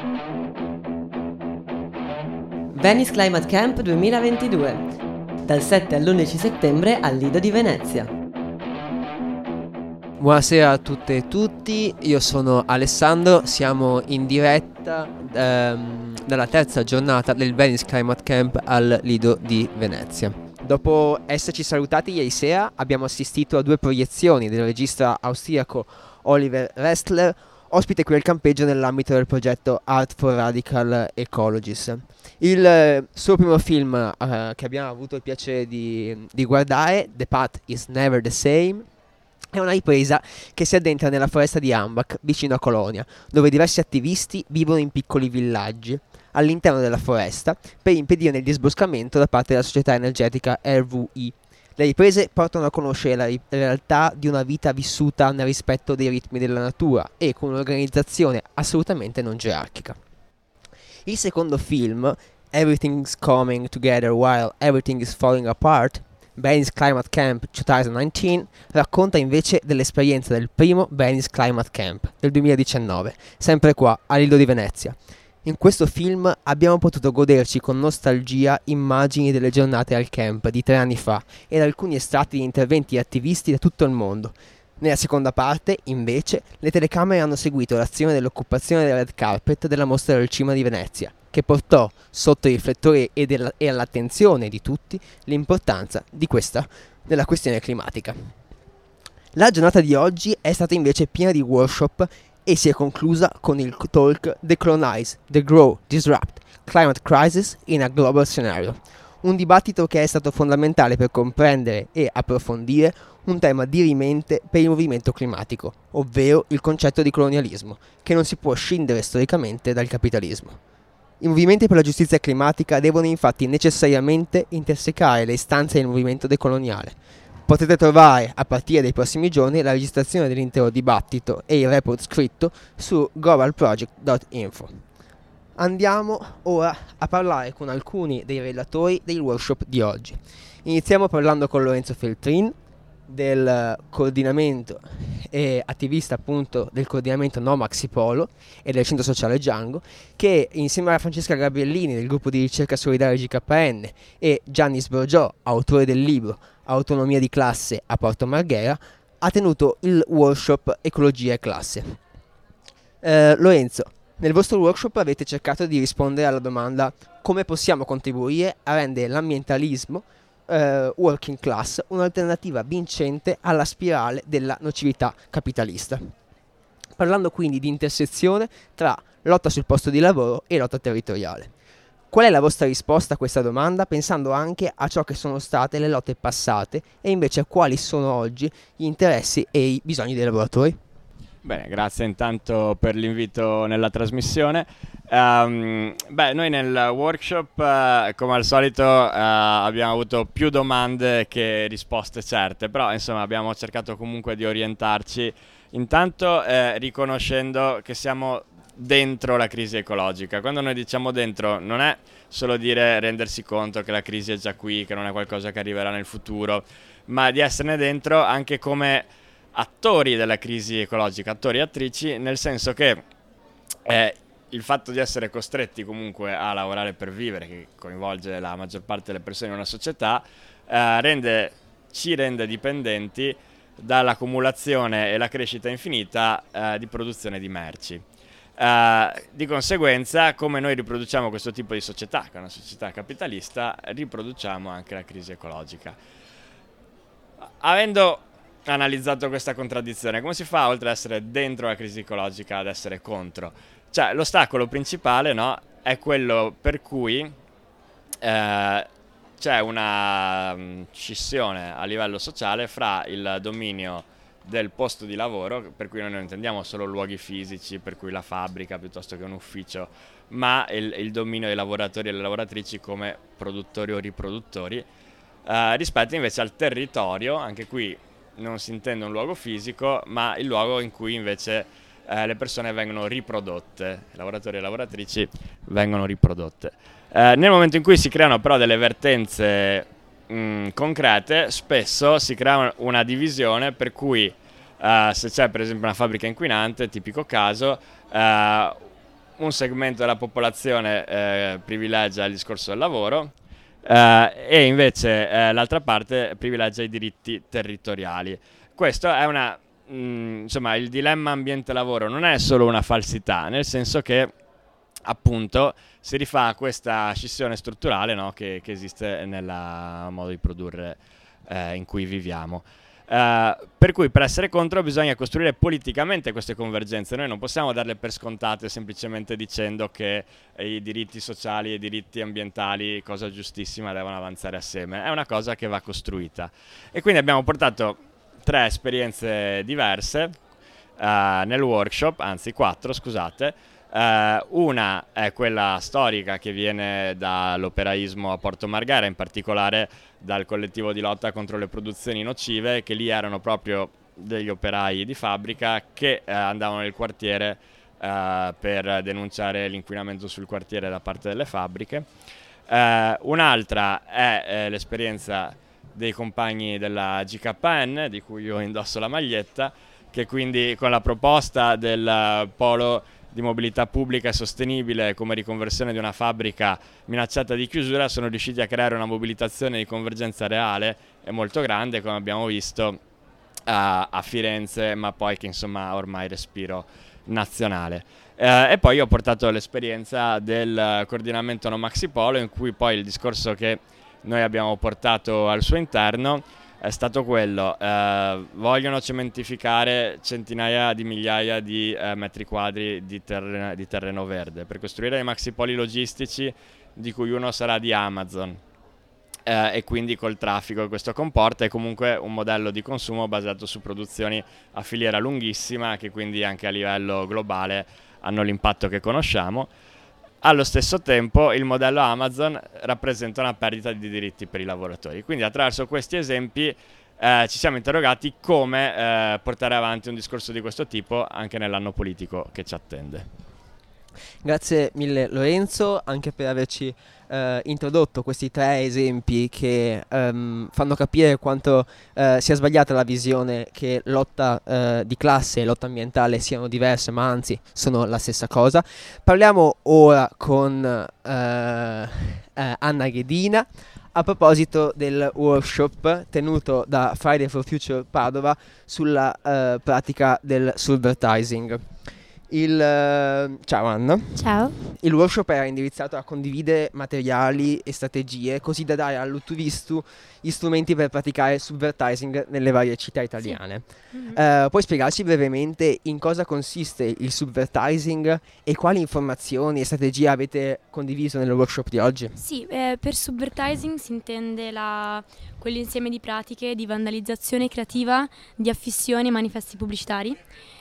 Venice Climate Camp 2022, dal 7 all'11 settembre al Lido di Venezia. Buonasera a tutte e tutti, io sono Alessandro, siamo in diretta dalla terza giornata del Venice Climate Camp al Lido di Venezia. Dopo esserci salutati ieri sera abbiamo assistito a 2 proiezioni del regista austriaco Oliver Restler, ospite qui al campeggio nell'ambito del progetto Art for Radical Ecologies. Il suo primo film che abbiamo avuto il piacere di guardare, The Path is Never the Same, è una ripresa che si addentra nella foresta di Ambach, vicino a Colonia, dove diversi attivisti vivono in piccoli villaggi all'interno della foresta per impedirne il disboscamento da parte della società energetica RWE. Le riprese portano a conoscere la realtà di una vita vissuta nel rispetto dei ritmi della natura e con un'organizzazione assolutamente non gerarchica. Il secondo film, Everything's Coming Together While Everything is Falling Apart, Venice Climate Camp 2019, racconta invece dell'esperienza del primo Venice Climate Camp del 2019, sempre qua a Lido di Venezia. In questo film abbiamo potuto goderci con nostalgia immagini delle giornate al camp di 3 anni fa ed alcuni estratti di interventi attivisti da tutto il mondo. Nella seconda parte, invece, le telecamere hanno seguito l'azione dell'occupazione del red carpet della Mostra del Cinema di Venezia, che portò sotto i riflettori e all'attenzione di tutti l'importanza della questione climatica. La giornata di oggi è stata invece piena di workshop e si è conclusa con il talk Decolonize, Degrow, Disrupt, Climate Crisis in a Global Scenario, un dibattito che è stato fondamentale per comprendere e approfondire un tema dirimente per il movimento climatico, ovvero il concetto di colonialismo, che non si può scindere storicamente dal capitalismo. I movimenti per la giustizia climatica devono infatti necessariamente intersecare le istanze del movimento decoloniale. Potete trovare a partire dai prossimi giorni la registrazione dell'intero dibattito e il report scritto su globalproject.info. Andiamo ora a parlare con alcuni dei relatori del workshop di oggi. Iniziamo parlando con Lorenzo Feltrin, del coordinamento e attivista appunto del coordinamento No Maxi Polo e del centro sociale Django, che insieme a Francesca Gabriellini del gruppo di ricerca solidale GKN e Gianni Sborgiò, autore del libro Autonomia di classe a Porto Marghera, ha tenuto il workshop Ecologia e classe. Lorenzo, nel vostro workshop avete cercato di rispondere alla domanda: come possiamo contribuire a rendere l'ambientalismo working class un'alternativa vincente alla spirale della nocività capitalista, parlando quindi di intersezione tra lotta sul posto di lavoro e lotta territoriale. Qual è la vostra risposta a questa domanda, pensando anche a ciò che sono state le lotte passate e invece a quali sono oggi gli interessi e i bisogni dei lavoratori? Bene, grazie intanto per l'invito nella trasmissione. Noi nel workshop, come al solito, abbiamo avuto più domande che risposte certe, però insomma abbiamo cercato comunque di orientarci, intanto riconoscendo che siamo dentro la crisi ecologica. Quando noi diciamo dentro, non è solo dire rendersi conto che la crisi è già qui, che non è qualcosa che arriverà nel futuro, ma di esserne dentro anche come attori della crisi ecologica, attori e attrici, nel senso che il fatto di essere costretti comunque a lavorare per vivere, che coinvolge la maggior parte delle persone in una società, ci rende dipendenti dall'accumulazione e la crescita infinita di produzione di merci. Di conseguenza, come noi riproduciamo questo tipo di società, che è una società capitalista, riproduciamo anche la crisi ecologica. Avendo analizzato questa contraddizione, come si fa, oltre ad essere dentro la crisi ecologica, ad essere contro? Cioè, l'ostacolo principale, no, è quello per cui c'è una scissione a livello sociale fra il dominio del posto di lavoro, per cui noi non intendiamo solo luoghi fisici, per cui la fabbrica piuttosto che un ufficio, ma il dominio dei lavoratori e delle lavoratrici come produttori o riproduttori, rispetto invece al territorio. Anche qui non si intende un luogo fisico, ma il luogo in cui invece le persone vengono riprodotte, i lavoratori e le lavoratrici vengono riprodotte. Nel momento in cui si creano però delle vertenze concrete, spesso si crea una divisione per cui se c'è per esempio una fabbrica inquinante, tipico caso, un segmento della popolazione privilegia il discorso del lavoro e invece l'altra parte privilegia i diritti territoriali. Questo è insomma, il dilemma ambiente-lavoro non è solo una falsità, nel senso che appunto si rifà a questa scissione strutturale, no, che esiste nel modo di produrre in cui viviamo. Per cui per essere contro bisogna costruire politicamente queste convergenze. Noi non possiamo darle per scontate semplicemente dicendo che i diritti sociali e i diritti ambientali, cosa giustissima, devono avanzare assieme. È una cosa che va costruita. E quindi abbiamo portato 3 esperienze diverse nel workshop, anzi 4, scusate. Una è quella storica che viene dall'operaismo a Porto Marghera, in particolare dal collettivo di lotta contro le produzioni nocive, che lì erano proprio degli operai di fabbrica che andavano nel quartiere per denunciare l'inquinamento sul quartiere da parte delle fabbriche. Un'altra è l'esperienza dei compagni della GKN, di cui io indosso la maglietta, che quindi con la proposta del polo di mobilità pubblica e sostenibile come riconversione di una fabbrica minacciata di chiusura sono riusciti a creare una mobilitazione di convergenza reale e molto grande, come abbiamo visto a Firenze, ma poi che insomma ha ormai respiro nazionale. E poi ho portato l'esperienza del coordinamento No Maxi Polo, in cui poi il discorso che noi abbiamo portato al suo interno è stato quello: vogliono cementificare centinaia di migliaia di metri quadri di terreno verde per costruire dei maxipoli logistici, di cui uno sarà di Amazon, e quindi col traffico che questo comporta, è comunque un modello di consumo basato su produzioni a filiera lunghissima, che quindi anche a livello globale hanno l'impatto che conosciamo. Allo stesso tempo il modello Amazon rappresenta una perdita di diritti per i lavoratori. Quindi attraverso questi esempi ci siamo interrogati come portare avanti un discorso di questo tipo anche nell'anno politico che ci attende. Grazie mille Lorenzo, anche per averci introdotto questi 3 esempi che fanno capire quanto sia sbagliata la visione che lotta di classe e lotta ambientale siano diverse, ma anzi sono la stessa cosa. Parliamo ora con Anna Ghedina a proposito del workshop tenuto da Friday for Future Padova sulla pratica del subvertising. Ciao Anna. Ciao. Il workshop era indirizzato a condividere materiali e strategie così da dare all'uturistu gli strumenti per praticare subvertising nelle varie città italiane. Sì. Mm-hmm. Puoi spiegarci brevemente in cosa consiste il subvertising e quali informazioni e strategie avete condiviso nel workshop di oggi? Sì, per subvertising si intende quell'insieme di pratiche di vandalizzazione creativa, di affissione e manifesti pubblicitari.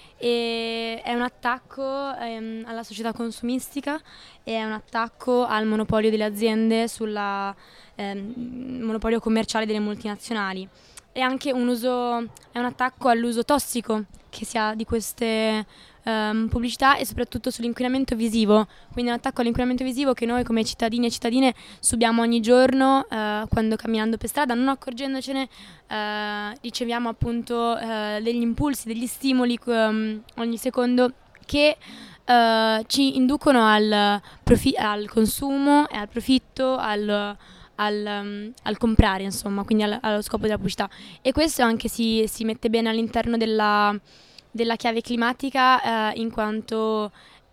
E è un attacco alla società consumistica, e è un attacco al monopolio delle aziende, sul monopolio commerciale delle multinazionali. È anche è un attacco all'uso tossico che si ha di queste pubblicità, e soprattutto sull'inquinamento visivo. Quindi è un attacco all'inquinamento visivo che noi come cittadini e cittadine subiamo ogni giorno quando camminando per strada, non accorgendocene. Riceviamo appunto degli impulsi, degli stimoli ogni secondo che ci inducono al consumo e al profitto, al comprare, insomma, quindi allo scopo della pubblicità. E questo anche si mette bene all'interno della chiave climatica, in quanto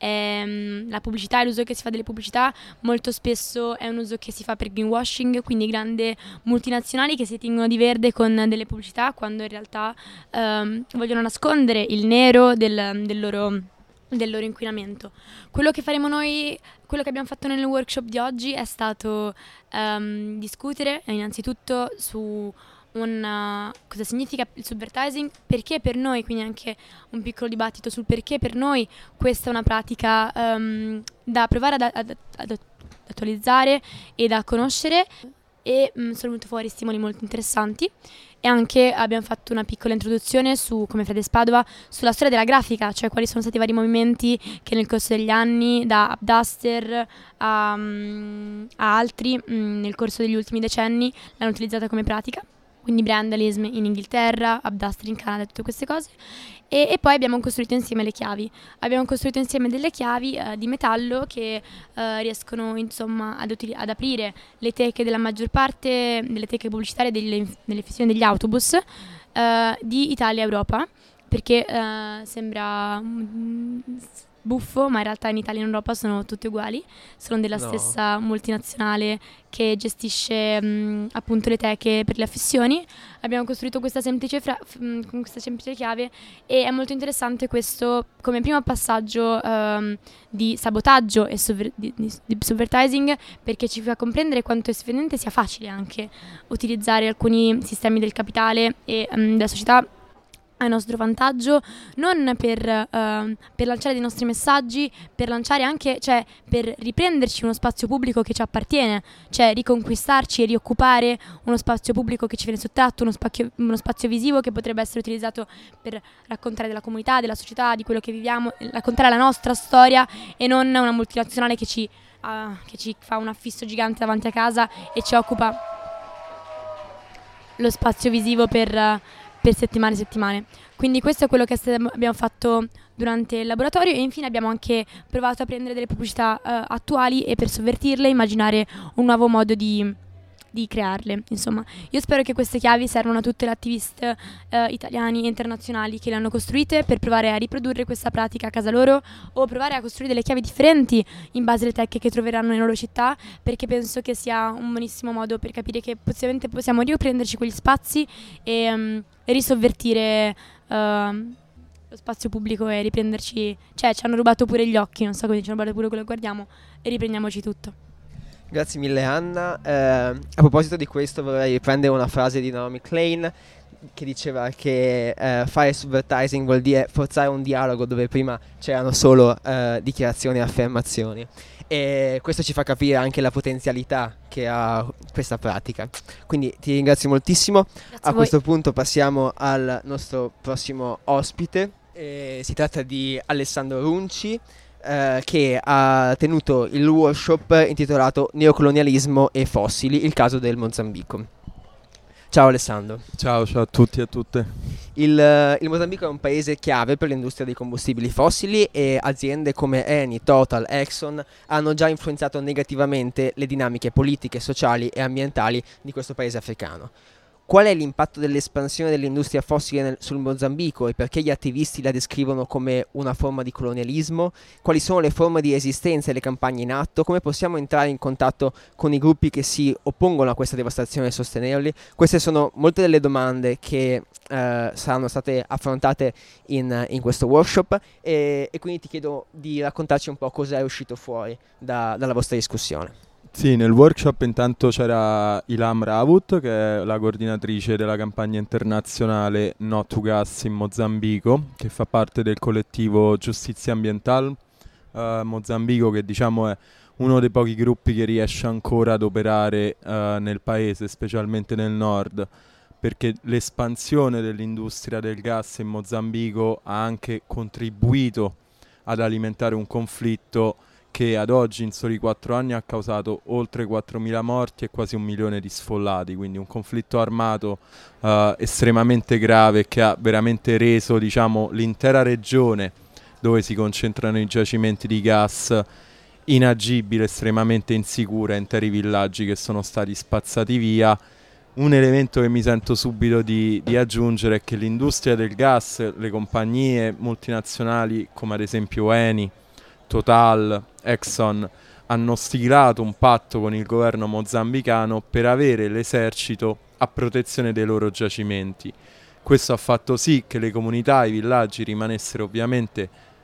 la pubblicità e l'uso che si fa delle pubblicità molto spesso è un uso che si fa per greenwashing, quindi grandi multinazionali che si tingono di verde con delle pubblicità, quando in realtà vogliono nascondere il nero del loro inquinamento. Quello che faremo noi, quello che abbiamo fatto nel workshop di oggi è stato discutere innanzitutto su cosa significa il subvertising, perché per noi, quindi anche un piccolo dibattito sul perché per noi questa è una pratica da provare ad attualizzare e da conoscere, e sono venuti fuori stimoli molto interessanti. E anche abbiamo fatto una piccola introduzione come Fridays Padova sulla storia della grafica, cioè quali sono stati i vari movimenti che nel corso degli anni, da Upduster a altri, nel corso degli ultimi decenni l'hanno utilizzata come pratica. quindi Brandalism in Inghilterra, Upduster in Canada, tutte queste cose. E poi abbiamo costruito insieme le chiavi. Abbiamo costruito insieme delle chiavi di metallo che riescono insomma ad aprire le teche della maggior parte delle teche pubblicitarie delle fissioni degli autobus di Italia e Europa, perché sembra buffo, ma in realtà in Italia e in Europa sono tutte uguali, sono della stessa multinazionale che gestisce appunto le teche per le affissioni. Abbiamo costruito questa semplice chiave e è molto interessante questo come primo passaggio di sabotaggio e di subvertising, perché ci fa comprendere quanto effettivamente sia facile anche utilizzare alcuni sistemi del capitale e della società a nostro vantaggio, non per lanciare dei nostri messaggi, per lanciare anche, cioè per riprenderci uno spazio pubblico che ci appartiene, cioè riconquistarci e rioccupare uno spazio pubblico che ci viene sottratto, uno spazio visivo che potrebbe essere utilizzato per raccontare della comunità, della società, di quello che viviamo, raccontare la nostra storia e non una multinazionale che ci fa un affisso gigante davanti a casa e ci occupa lo spazio visivo per settimane e settimane. Quindi questo è quello che abbiamo fatto durante il laboratorio e infine abbiamo anche provato a prendere delle pubblicità attuali e per sovvertirle immaginare un nuovo modo di crearle. Insomma, io spero che queste chiavi servano a tutte le attiviste italiani e internazionali che le hanno costruite per provare a riprodurre questa pratica a casa loro o provare a costruire delle chiavi differenti in base alle tecche che troveranno nelle loro città, perché penso che sia un buonissimo modo per capire che possibilmente possiamo riprenderci quegli spazi e risovvertire lo spazio pubblico e riprenderci, cioè ci hanno rubato pure gli occhi, non so come ci hanno rubato pure quello che guardiamo e riprendiamoci tutto. Grazie mille Anna. A proposito di questo vorrei riprendere una frase di Naomi Klein che diceva che fare subvertising vuol dire forzare un dialogo dove prima c'erano solo dichiarazioni e affermazioni, e questo ci fa capire anche la potenzialità che ha questa pratica. Quindi ti ringrazio moltissimo. A questo punto passiamo al nostro prossimo ospite. Si tratta di Alessandro Runci, che ha tenuto il workshop intitolato Neocolonialismo e fossili, il caso del Mozambico. Ciao Alessandro. Ciao a tutti e a tutte. Il Mozambico è un paese chiave per l'industria dei combustibili fossili e aziende come Eni, Total, Exxon hanno già influenzato negativamente le dinamiche politiche, sociali e ambientali di questo paese africano. Qual è l'impatto dell'espansione dell'industria fossile sul Mozambico e perché gli attivisti la descrivono come una forma di colonialismo? Quali sono le forme di resistenza e le campagne in atto? Come possiamo entrare in contatto con i gruppi che si oppongono a questa devastazione e sostenerli? Queste sono molte delle domande che saranno state affrontate in questo workshop e quindi ti chiedo di raccontarci un po' cosa è uscito fuori dalla vostra discussione. Sì, nel workshop intanto c'era Ilham Ravut, che è la coordinatrice della campagna internazionale No to Gas in Mozambico, che fa parte del collettivo Giustizia Ambiental Mozambico, che diciamo è uno dei pochi gruppi che riesce ancora ad operare nel paese, specialmente nel nord, perché l'espansione dell'industria del gas in Mozambico ha anche contribuito ad alimentare un conflitto che ad oggi in soli 4 anni ha causato oltre 4.000 morti e quasi 1 milione di sfollati, quindi un conflitto armato estremamente grave che ha veramente reso, diciamo, l'intera regione dove si concentrano i giacimenti di gas inagibile, estremamente insicura, interi villaggi che sono stati spazzati via. Un elemento che mi sento subito di aggiungere è che l'industria del gas, le compagnie multinazionali come ad esempio Eni, Total, Exxon hanno stilato un patto con il governo mozambicano per avere l'esercito a protezione dei loro giacimenti. Questo ha fatto sì che le comunità e i villaggi rimanessero ovviamente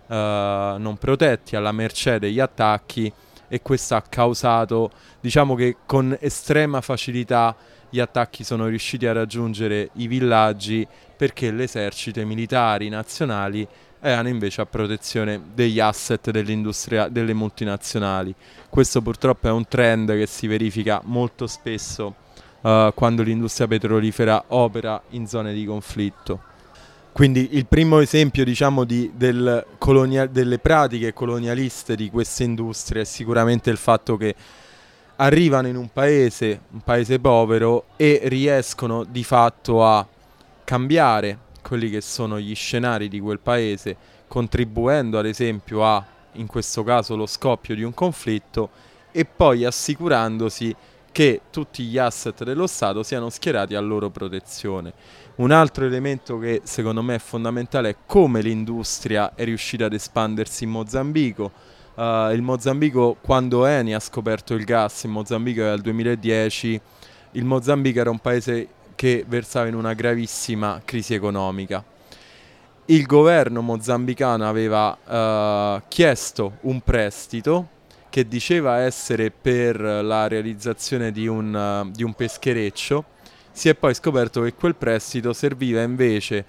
non protetti, alla mercé degli attacchi, e questo ha causato, diciamo che con estrema facilità gli attacchi sono riusciti a raggiungere i villaggi perché l'esercito e i militari nazionali erano invece a protezione degli asset dell'industria delle multinazionali. Questo purtroppo è un trend che si verifica molto spesso quando l'industria petrolifera opera in zone di conflitto. Quindi il primo esempio, diciamo, delle pratiche colonialiste di queste industrie è sicuramente il fatto che arrivano in un paese povero, e riescono di fatto a cambiare quelli che sono gli scenari di quel paese, contribuendo ad esempio a, in questo caso, lo scoppio di un conflitto, e poi assicurandosi che tutti gli asset dello Stato siano schierati a loro protezione. Un altro elemento che secondo me è fondamentale è come l'industria è riuscita ad espandersi in Mozambico. Il Mozambico, quando Eni ha scoperto il gas, in Mozambico era il 2010, il Mozambico era un paese che versava in una gravissima crisi economica. Il governo mozambicano aveva chiesto un prestito che diceva essere per la realizzazione di un peschereccio. Si è poi scoperto che quel prestito serviva invece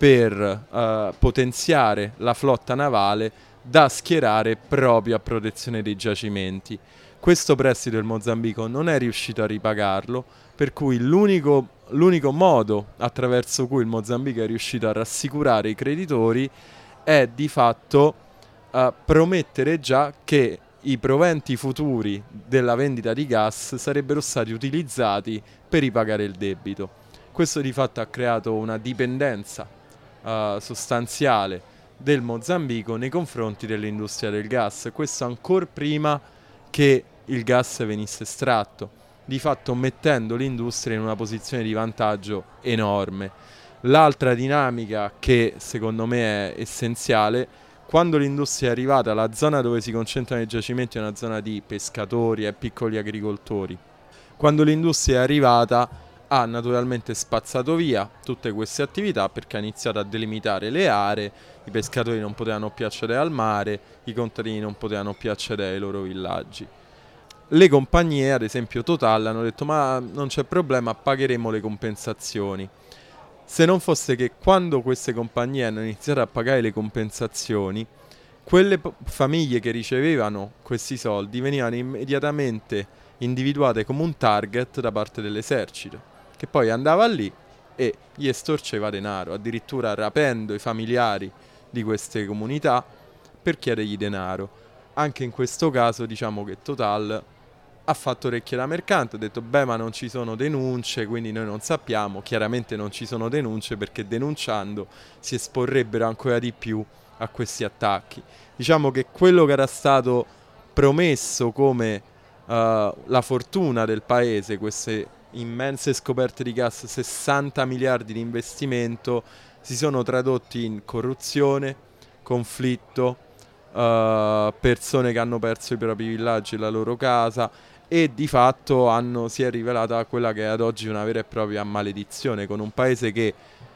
per potenziare la flotta navale da schierare proprio a protezione dei giacimenti. Questo prestito il Mozambico non è riuscito a ripagarlo, per cui l'unico modo attraverso cui il Mozambico è riuscito a rassicurare i creditori è di fatto promettere già che i proventi futuri della vendita di gas sarebbero stati utilizzati per ripagare il debito. Questo di fatto ha creato una dipendenza sostanziale del Mozambico nei confronti dell'industria del gas, questo ancora prima che il gas venisse estratto, di fatto mettendo l'industria in una posizione di vantaggio enorme. L'altra dinamica che secondo me è essenziale: quando l'industria è arrivata, la zona dove si concentrano i giacimenti è una zona di pescatori e piccoli agricoltori. Quando l'industria è arrivata ha naturalmente spazzato via tutte queste attività, perché ha iniziato a delimitare le aree, i pescatori non potevano più accedere al mare, i contadini non potevano più accedere ai loro villaggi. Le compagnie, ad esempio Total, hanno detto ma non c'è problema, pagheremo le compensazioni. Se non fosse che quando queste compagnie hanno iniziato a pagare le compensazioni, quelle famiglie che ricevevano questi soldi venivano immediatamente individuate come un target da parte dell'esercito, che poi andava lì e gli estorceva denaro, addirittura rapendo i familiari di queste comunità per chiedergli denaro. Anche in questo caso diciamo che Total ha fatto orecchie da mercante, ha detto beh, ma non ci sono denunce, quindi noi non sappiamo. Chiaramente non ci sono denunce, perché denunciando si esporrebbero ancora di più a questi attacchi. Diciamo che quello che era stato promesso come la fortuna del paese, queste immense scoperte di gas, 60 miliardi di investimento, si sono tradotti in corruzione, conflitto, persone che hanno perso i propri villaggi e la loro casa, e di fatto si è rivelata quella che è ad oggi una vera e propria maledizione, con un paese che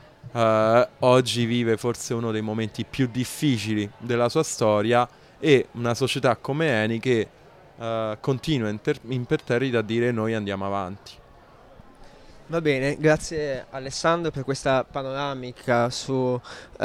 oggi vive forse uno dei momenti più difficili della sua storia, e una società come Eni che continua imperterrita a dire noi andiamo avanti. Va bene, grazie Alessandro per questa panoramica su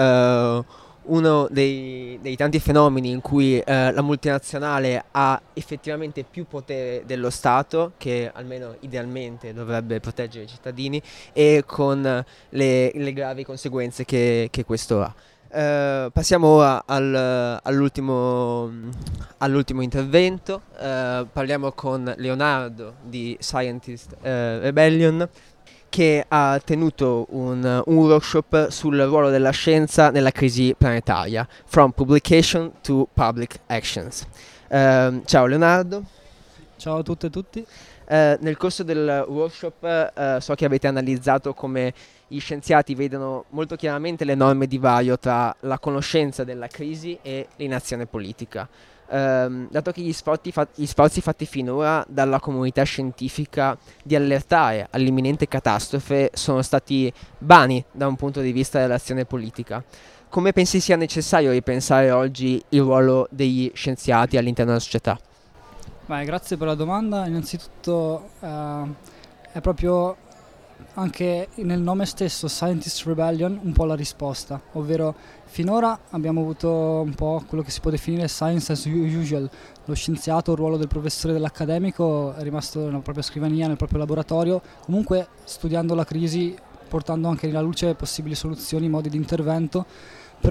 uno dei tanti fenomeni in cui la multinazionale ha effettivamente più potere dello Stato, che almeno idealmente dovrebbe proteggere i cittadini, e con le gravi conseguenze che questo ha. Passiamo ora all'ultimo intervento. Parliamo con Leonardo di Scientist Rebellion, che ha tenuto un workshop sul ruolo della scienza nella crisi planetaria, From Publication to Public Actions. Ciao Leonardo. Ciao a tutte e tutti. Nel corso del workshop so che avete analizzato come gli scienziati vedono molto chiaramente l'enorme divario tra la conoscenza della crisi e l'inazione politica. Dato che gli sforzi fatti finora dalla comunità scientifica di allertare all'imminente catastrofe sono stati vani da un punto di vista dell'azione politica, come pensi sia necessario ripensare oggi il ruolo degli scienziati all'interno della società? Beh, grazie per la domanda. Innanzitutto è proprio anche nel nome stesso, Scientist Rebellion, un po' la risposta, ovvero finora abbiamo avuto un po' quello che si può definire science as usual. Lo scienziato, il ruolo del professore, dell'accademico è rimasto nella propria scrivania, nel proprio laboratorio, comunque studiando la crisi, portando anche alla luce possibili soluzioni, modi di intervento, però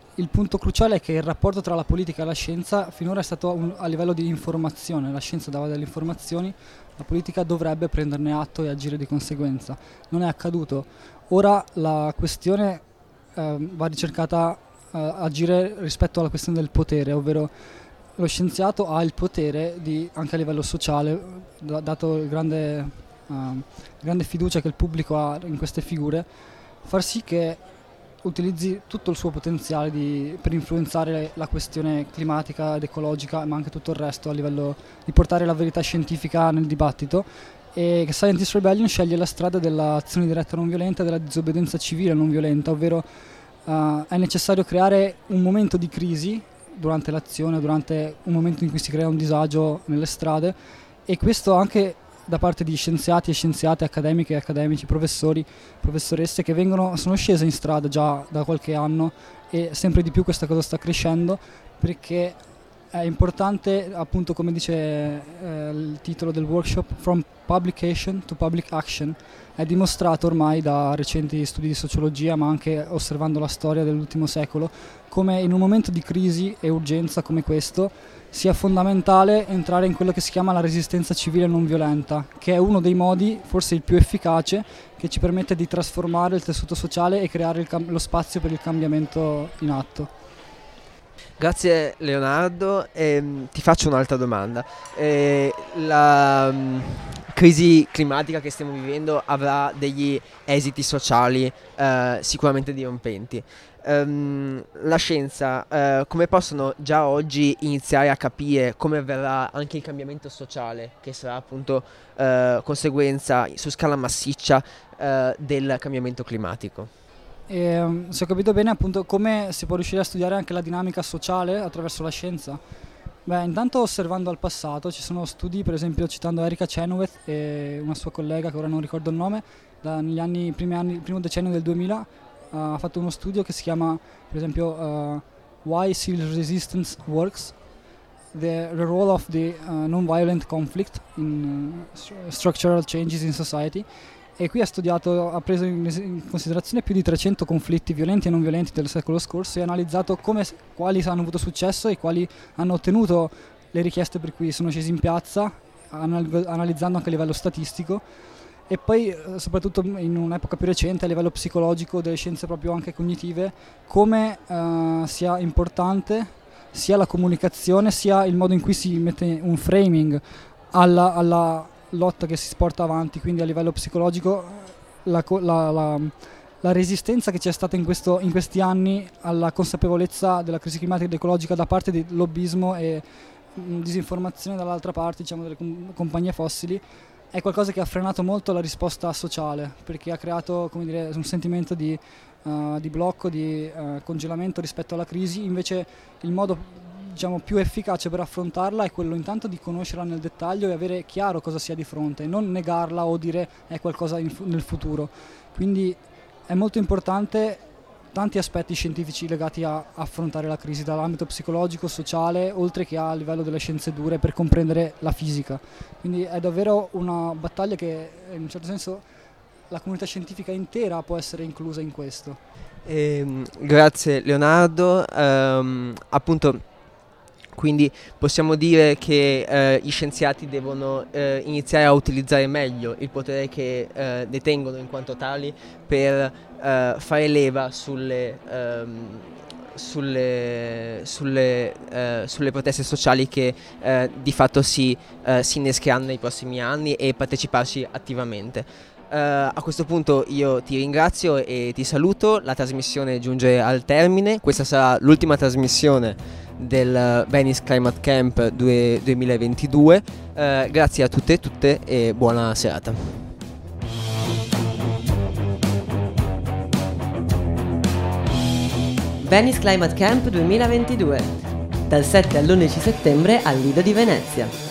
il punto cruciale è che il rapporto tra la politica e la scienza finora è stato a livello di informazione. La scienza dava delle informazioni, la politica dovrebbe prenderne atto e agire di conseguenza. Non è accaduto. Ora la questione va ricercata agire rispetto alla questione del potere, ovvero lo scienziato ha il potere anche a livello sociale, dato il grande fiducia che il pubblico ha in queste figure, far sì che utilizzi tutto il suo potenziale per influenzare la questione climatica ed ecologica, ma anche tutto il resto, a livello di portare la verità scientifica nel dibattito. E che Scientist Rebellion sceglie la strada dell'azione diretta non violenta, della disobbedienza civile non violenta, ovvero è necessario creare un momento di crisi durante l'azione, durante un momento in cui si crea un disagio nelle strade, e questo anche da parte di scienziati e scienziate, accademiche e accademici, professori, professoresse che sono scese in strada già da qualche anno, e sempre di più questa cosa sta crescendo, perché è importante, appunto, come dice il titolo del workshop, From Publication to Public Action. È dimostrato ormai da recenti studi di sociologia, ma anche osservando la storia dell'ultimo secolo, come in un momento di crisi e urgenza come questo sia fondamentale entrare in quello che si chiama la resistenza civile non violenta, che è uno dei modi, forse il più efficace, che ci permette di trasformare il tessuto sociale e creare lo spazio per il cambiamento in atto. Grazie Leonardo, ti faccio un'altra domanda. La crisi climatica che stiamo vivendo avrà degli esiti sociali sicuramente dirompenti. La scienza, come possono già oggi iniziare a capire come avverrà anche il cambiamento sociale, che sarà appunto conseguenza su scala massiccia del cambiamento climatico? Se ho capito bene, appunto, come si può riuscire a studiare anche la dinamica sociale attraverso la scienza? Beh, intanto osservando al passato ci sono studi, per esempio citando Erika Chenoweth e una sua collega che ora non ricordo il nome, il primo decennio del 2000 ha fatto uno studio che si chiama, per esempio, Why Civil Resistance Works, the role of the non-violent conflict in structural changes in society. E qui ha preso in considerazione più di 300 conflitti violenti e non violenti del secolo scorso e ha analizzato quali hanno avuto successo e quali hanno ottenuto le richieste per cui sono scesi in piazza, analizzando anche a livello statistico, e poi soprattutto in un'epoca più recente a livello psicologico, delle scienze proprio anche cognitive, come sia importante sia la comunicazione sia il modo in cui si mette un framing alla lotta che si porta avanti. Quindi a livello psicologico la resistenza che c'è stata in questi anni alla consapevolezza della crisi climatica ed ecologica da parte di lobbismo e disinformazione dall'altra parte, diciamo, delle compagnie fossili, è qualcosa che ha frenato molto la risposta sociale, perché ha creato, come dire, un sentimento di blocco, di congelamento rispetto alla crisi. Invece il modo, diciamo, più efficace per affrontarla è quello intanto di conoscerla nel dettaglio e avere chiaro cosa sia di fronte, non negarla o dire è qualcosa nel futuro. Quindi è molto importante tanti aspetti scientifici legati a affrontare la crisi, dall'ambito psicologico, sociale, oltre che a livello delle scienze dure, per comprendere la fisica. Quindi è davvero una battaglia che in un certo senso la comunità scientifica intera può essere inclusa in questo. Grazie Leonardo. Appunto, quindi possiamo dire che gli scienziati devono iniziare a utilizzare meglio il potere che detengono in quanto tali per fare leva sulle proteste sociali che di fatto si innescheranno nei prossimi anni, e parteciparci attivamente. A questo punto io ti ringrazio e ti saluto. La trasmissione giunge al termine. Questa sarà l'ultima trasmissione del Venice Climate Camp 2022. Grazie a tutte e tutte e buona serata. Venice Climate Camp 2022, dal 7 all'11 settembre al Lido di Venezia.